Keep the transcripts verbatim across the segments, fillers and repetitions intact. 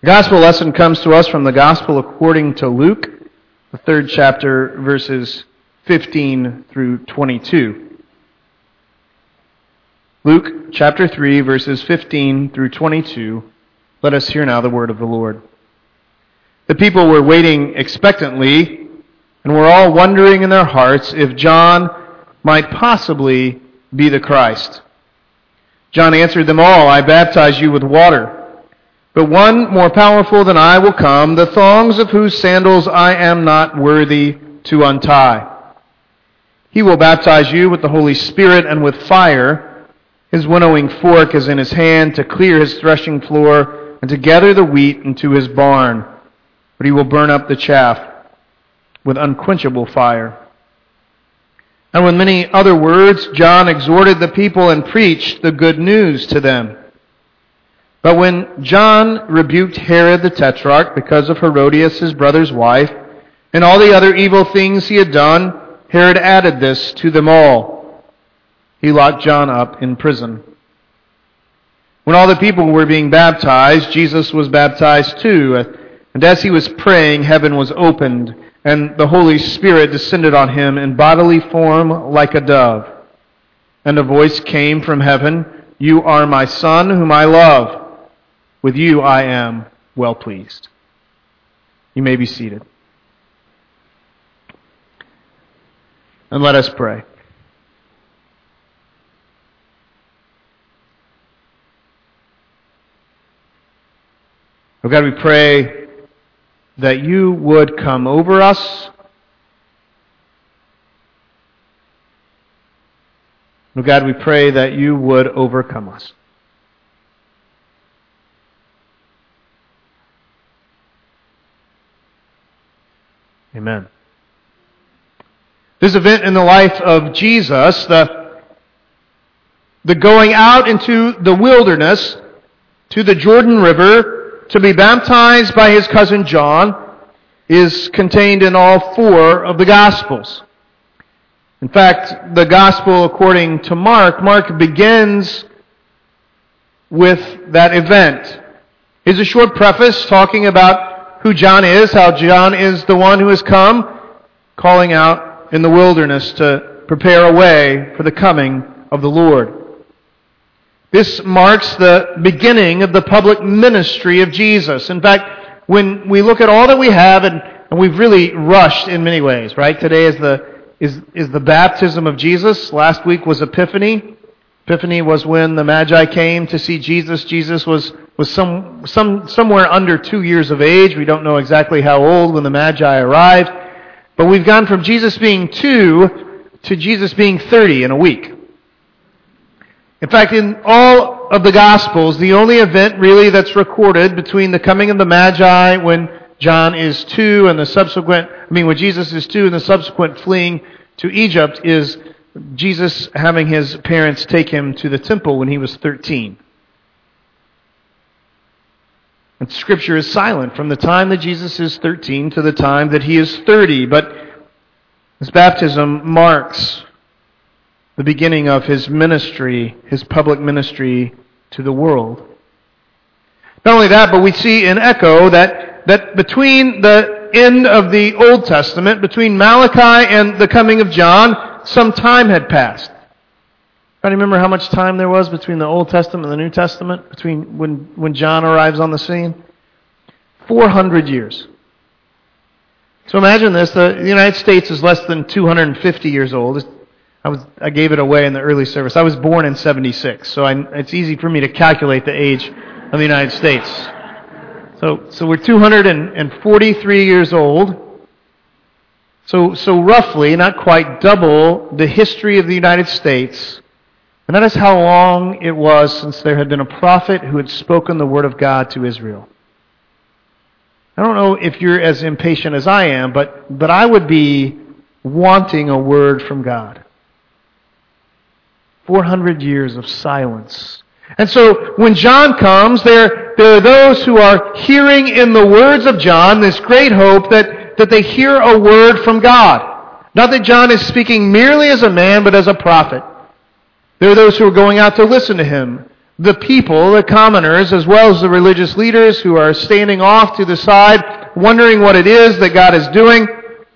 The gospel lesson comes to us from the gospel according to Luke, the third chapter, verses fifteen through twenty-two. Luke chapter three, verses fifteen through twenty-two. Let us hear now the word of the Lord. The people were waiting expectantly, and were all wondering in their hearts if John might possibly be the Christ. John answered them all, "I baptize you with water. But one more powerful than I will come, the thongs of whose sandals I am not worthy to untie. He will baptize you with the Holy Spirit and with fire. His winnowing fork is in his hand to clear his threshing floor and to gather the wheat into his barn. But he will burn up the chaff with unquenchable fire." And with many other words, John exhorted the people and preached the good news to them. But when John rebuked Herod the Tetrarch because of Herodias, his brother's wife, and all the other evil things he had done, Herod added this to them all. He locked John up in prison. When all the people were being baptized, Jesus was baptized too. And as he was praying, heaven was opened, and the Holy Spirit descended on him in bodily form like a dove. And a voice came from heaven, "You are my Son, whom I love. With you I am well pleased." You may be seated. And let us pray. Oh God, we pray that you would come over us. Oh God, we pray that you would overcome us. Amen. This event in the life of Jesus, the, the going out into the wilderness to the Jordan River to be baptized by his cousin John, is contained in all four of the Gospels. In fact, the Gospel according to Mark, Mark begins with that event. It's a short preface talking about who John is, how John is the one who has come, calling out in the wilderness to prepare a way for the coming of the Lord. This marks the beginning of the public ministry of Jesus. In fact, when we look at all that we have, and, and we've really rushed in many ways, right? Today is the is is the baptism of Jesus. Last week was Epiphany. Epiphany was when the Magi came to see Jesus. Jesus was was some some somewhere under two years of age. We don't know exactly how old when the Magi arrived. But we've gone from Jesus being two to Jesus being thirty in a week. In fact, in all of the Gospels, the only event really that's recorded between the coming of the Magi when John is two and the subsequent, I mean when Jesus is two and the subsequent fleeing to Egypt is Jesus having his parents take him to the temple when he was thirteen. And Scripture is silent from the time that Jesus is thirteen to the time that he is thirty. But his baptism marks the beginning of his ministry, his public ministry to the world. Not only that, but we see in echo that, that between the end of the Old Testament, between Malachi and the coming of John, some time had passed. I remember how much time there was between the Old Testament and the New Testament, between when, when John arrives on the scene? four hundred years. So imagine this, the United States is less than two hundred fifty years old. I was I gave it away in the early service. I was born in seventy-six, so I, it's easy for me to calculate the age of the United States. So so we're two hundred forty-three years old. So so roughly, not quite double the history of the United States. And that is how long it was since there had been a prophet who had spoken the word of God to Israel. I don't know if you're as impatient as I am, but, but I would be wanting a word from God. four hundred years of silence. And so when John comes, there, there are those who are hearing in the words of John this great hope that, that they hear a word from God. Not that John is speaking merely as a man, but as a prophet. There are those who are going out to listen to him. the people, the commoners, as well as the religious leaders who are standing off to the side, wondering what it is that God is doing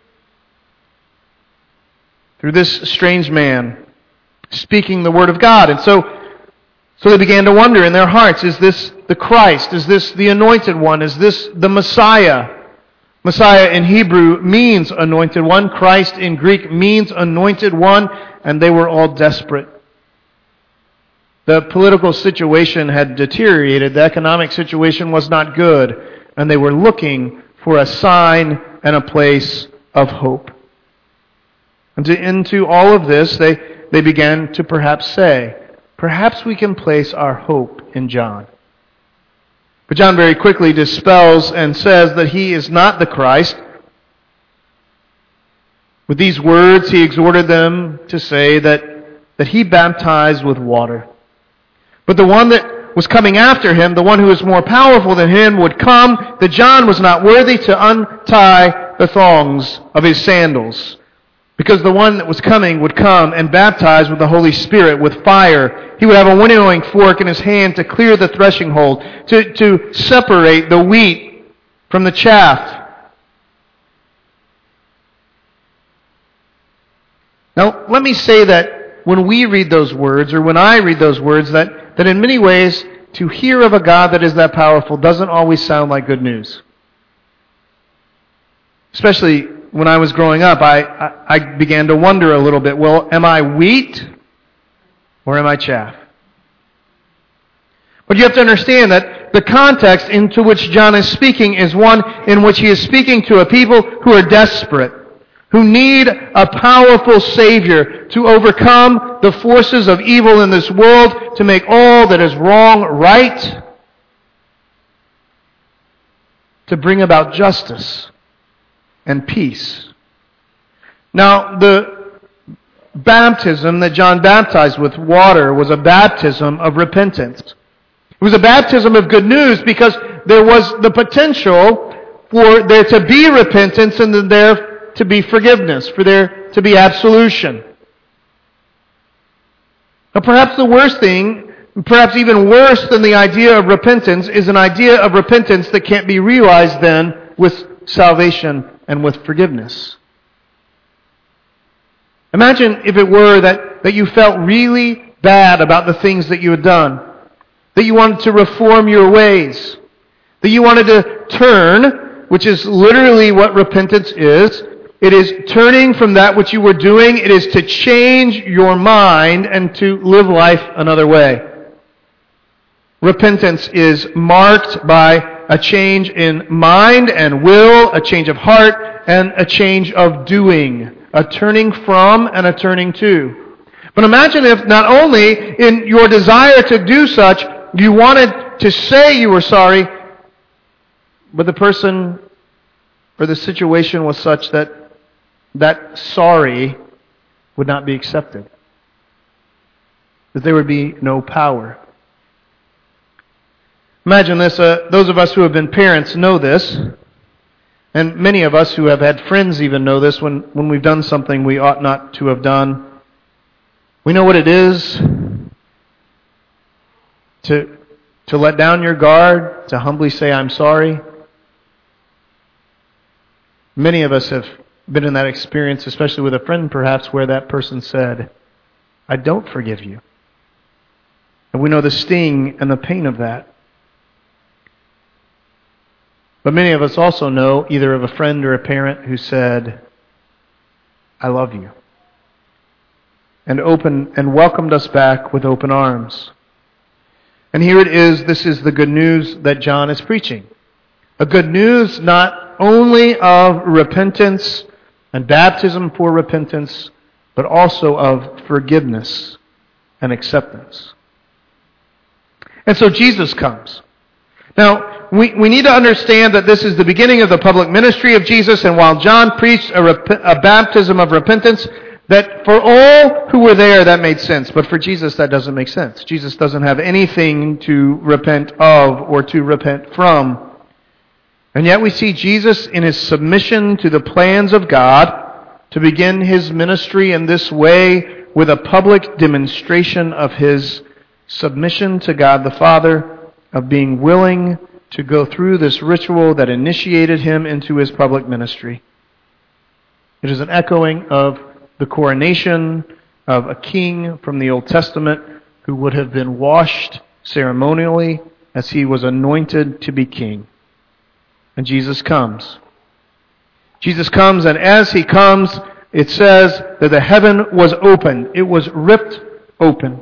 through this strange man speaking the word of God. And so, so they began to wonder in their hearts, is this the Christ? Is this the anointed one? Is this the Messiah? Messiah in Hebrew means anointed one. Christ in Greek means anointed one. And they were all desperate. The political situation had deteriorated. The economic situation was not good. And they were looking for a sign and a place of hope. And to, into all of this, they, they began to perhaps say, perhaps we can place our hope in John. But John very quickly dispels and says that he is not the Christ. With these words, he exhorted them to say that, that he baptized with water. But the one that was coming after him, the one who is more powerful than him, would come, that John was not worthy to untie the thongs of his sandals. Because the one that was coming would come and baptize with the Holy Spirit, with fire. He would have a winnowing fork in his hand to clear the threshing hold, to, to separate the wheat from the chaff. Now, let me say that when we read those words, or when I read those words, that, that in many ways, to hear of a God that is that powerful doesn't always sound like good news. Especially when I was growing up, I, I, I began to wonder a little bit, well, am I wheat or am I chaff? But you have to understand that the context into which John is speaking is one in which he is speaking to a people who are desperate, who need a powerful Savior to overcome the forces of evil in this world, to make all that is wrong right, to bring about justice and peace. Now, the baptism that John baptized with water was a baptism of repentance. It was a baptism of good news because there was the potential for there to be repentance and then there to be forgiveness, for there to be absolution. Now, perhaps the worst thing, perhaps even worse than the idea of repentance, is an idea of repentance that can't be realized then with salvation and with forgiveness. Imagine if it were that, that you felt really bad about the things that you had done, that you wanted to reform your ways, that you wanted to turn, which is literally what repentance is. It is turning from that which you were doing. It is to change your mind and to live life another way. Repentance is marked by a change in mind and will, a change of heart, and a change of doing. A turning from and a turning to. But imagine if not only in your desire to do such, you wanted to say you were sorry, but the person or the situation was such that that sorry would not be accepted. That there would be no power. Imagine this, uh, those of us who have been parents know this, and many of us who have had friends even know this when, when we've done something we ought not to have done. We know what it is to, to let down your guard, to humbly say, I'm sorry. Many of us have been in that experience, especially with a friend perhaps, where that person said, I don't forgive you. And we know the sting and the pain of that. But many of us also know either of a friend or a parent who said, I love you. And open and welcomed us back with open arms. And here it is, this is the good news that John is preaching. A good news not only of repentance and baptism for repentance, but also of forgiveness and acceptance. And so Jesus comes. Now, we, we need to understand that this is the beginning of the public ministry of Jesus, and while John preached a, rep- a baptism of repentance, that for all who were there that made sense, but for Jesus that doesn't make sense. Jesus doesn't have anything to repent of or to repent from. And yet we see Jesus in his submission to the plans of God to begin his ministry in this way with a public demonstration of his submission to God the Father, of being willing to go through this ritual that initiated him into his public ministry. It is an echoing of the coronation of a king from the Old Testament who would have been washed ceremonially as he was anointed to be king. And Jesus comes. Jesus comes, and as he comes, it says that the heaven was opened. It was ripped open.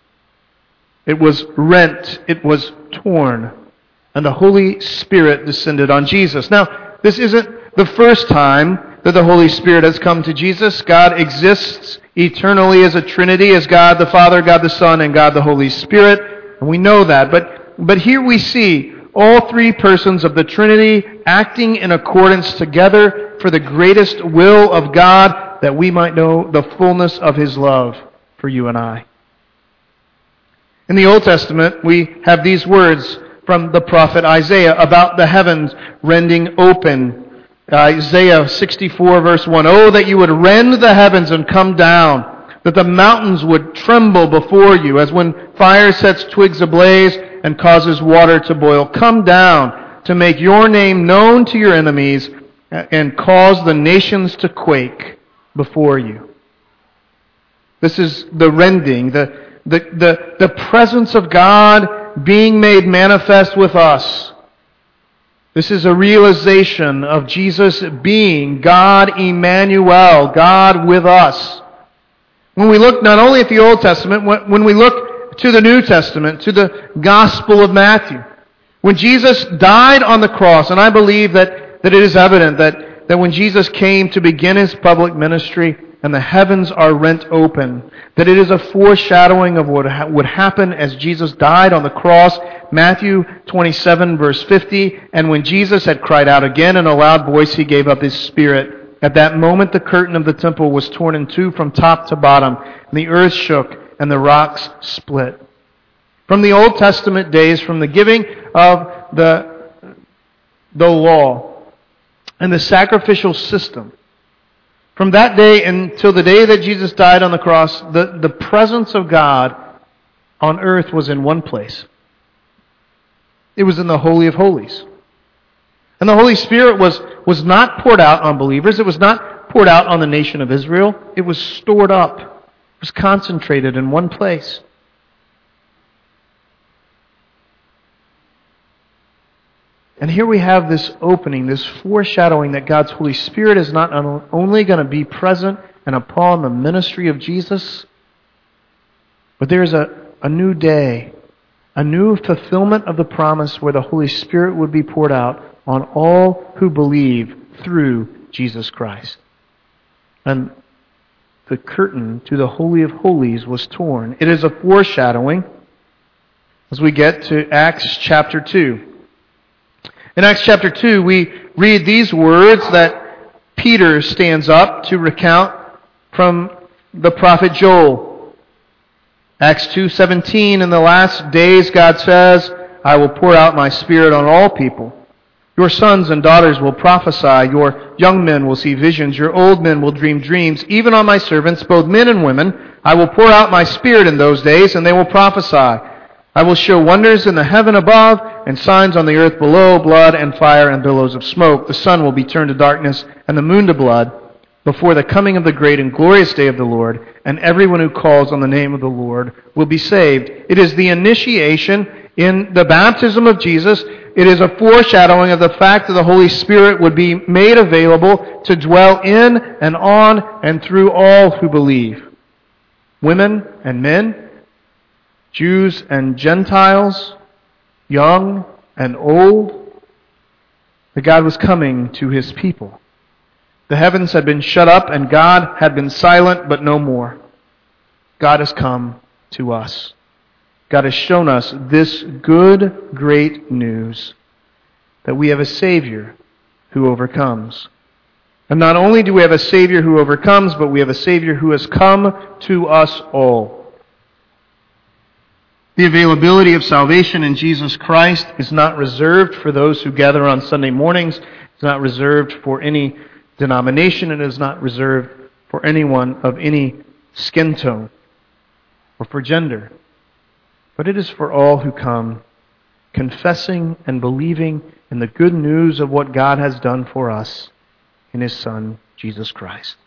It was rent. It was torn. And the Holy Spirit descended on Jesus. Now, this isn't the first time that the Holy Spirit has come to Jesus. God exists eternally as a Trinity, as God the Father, God the Son, and God the Holy Spirit. And we know that. But, but here we see all three persons of the Trinity acting in accordance together for the greatest will of God, that we might know the fullness of His love for you and I. In the Old Testament, we have these words from the prophet Isaiah about the heavens rending open. Isaiah sixty-four verse one, "Oh, that you would rend the heavens and come down, that the mountains would tremble before you, as when fire sets twigs ablaze and causes water to boil. Come down to make your name known to your enemies and cause the nations to quake before you." This is the rending, the, the, the, the presence of God being made manifest with us. This is a realization of Jesus being God Emmanuel, God with us. When we look not only at the Old Testament, when we look to the New Testament, to the Gospel of Matthew, when Jesus died on the cross, and I believe that, that it is evident that, that when Jesus came to begin His public ministry and the heavens are rent open, that it is a foreshadowing of what ha- would happen as Jesus died on the cross. Matthew twenty-seven verse fifty, "And when Jesus had cried out again in a loud voice, He gave up His spirit. At that moment the curtain of the temple was torn in two from top to bottom, and the earth shook, and the rocks split." From the Old Testament days, from the giving of the, the law and the sacrificial system, from that day until the day that Jesus died on the cross, the, the presence of God on earth was in one place. It was in the Holy of Holies. And the Holy Spirit was, was not poured out on believers. It was not poured out on the nation of Israel. It was stored up. It was concentrated in one place. And here we have this opening, this foreshadowing that God's Holy Spirit is not only going to be present and upon the ministry of Jesus, but there is a, a new day, a new fulfillment of the promise where the Holy Spirit would be poured out on all who believe through Jesus Christ. And the curtain to the Holy of Holies was torn. It is a foreshadowing as we get to Acts chapter two. In Acts chapter two, we read these words that Peter stands up to recount from the prophet Joel. Acts two seventeen, "In the last days, God says, I will pour out my Spirit on all people. Your sons and daughters will prophesy. Your young men will see visions. Your old men will dream dreams. Even on my servants, both men and women, I will pour out my Spirit in those days, and they will prophesy. I will show wonders in the heaven above and signs on the earth below, blood and fire and billows of smoke. The sun will be turned to darkness and the moon to blood before the coming of the great and glorious day of the Lord, and everyone who calls on the name of the Lord will be saved." It is the initiation in the baptism of Jesus. It is a foreshadowing of the fact that the Holy Spirit would be made available to dwell in and on and through all who believe. Women and men, Jews and Gentiles, young and old, that God was coming to His people. The heavens had been shut up and God had been silent, but no more. God has come to us. God has shown us this good, great news that we have a Savior who overcomes. And not only do we have a Savior who overcomes, but we have a Savior who has come to us all. The availability of salvation in Jesus Christ is not reserved for those who gather on Sunday mornings. It's not reserved for any denomination. It is not reserved for anyone of any skin tone or for gender. but it is for all who come, confessing and believing in the good news of what God has done for us in His Son, Jesus Christ.